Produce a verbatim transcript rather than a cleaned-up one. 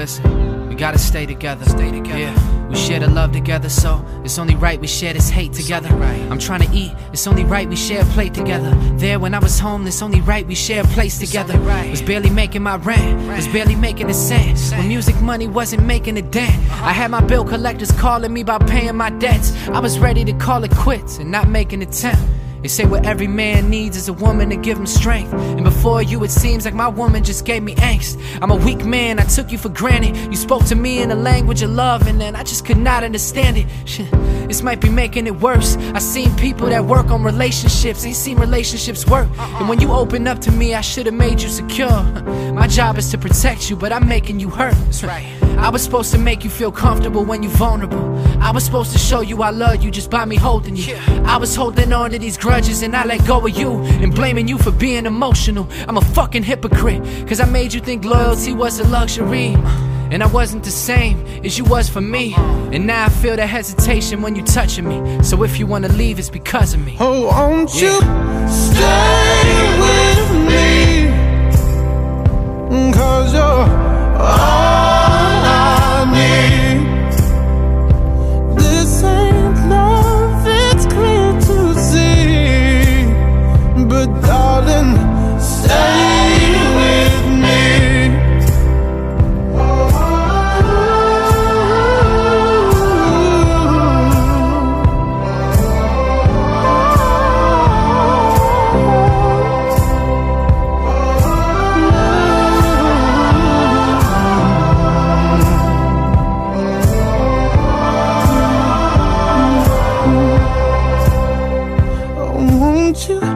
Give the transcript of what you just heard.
Listen, we gotta stay together. Stay together. Yeah, we share the love together, so it's only right we share this hate together. Right. I'm trying to eat, it's only right we share a plate together. There when I was home, it's only right we share a place together. Right. Was barely making my rent, was barely making a cent. When music money wasn't making a dent, I had my bill collectors calling me about paying my debts. I was ready to call it quits and not make an attempt. They say what every man needs is a woman to give him strength. And before you, it seems like my woman just gave me angst. I'm a weak man, I took you for granted. You spoke to me in a language of love, and then I just could not understand it. Shit, this might be making it worse. I seen people that work on relationships, ain't seen relationships work. And when you open up to me, I should've made you secure. My job is to protect you, but I'm making you hurt. That's right. I was supposed to make you feel comfortable when you're vulnerable. I was supposed to show you I love you just by me holding you. I was holding on to these grudges and I let go of you, and blaming you for being emotional. I'm a fucking hypocrite, cause I made you think loyalty was a luxury, and I wasn't the same as you was for me. And now I feel the hesitation when you touching me. So if you wanna leave, it's because of me. Oh, won't yeah. you stay with me? Cause you're all I need. This ain't love, it's clear to see. But darling, stay with me. Won't you